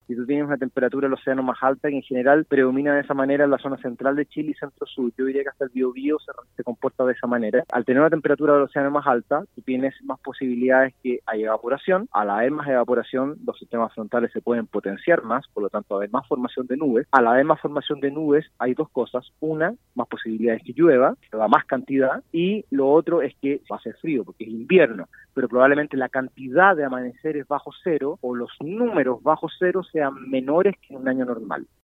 Si tú tienes una temperatura del océano más alta, que en general predomina de esa manera en la zona central de Chile y centro-sur, yo diría que hasta el Biobío se comporta de esa manera. Al tener una temperatura del océano más alta, tú tienes más posibilidades que hay evaporación. Al haber más evaporación, los sistemas frontales se pueden potenciar más, por lo tanto, haber más formación de nubes. Al haber más formación de nubes, hay dos cosas. Una, más posibilidades que llueva, la más cantidad, y lo otro es que va a ser frío, porque es invierno, pero probablemente la cantidad de amaneceres bajo cero o los números bajo cero sean menores que en un año normal.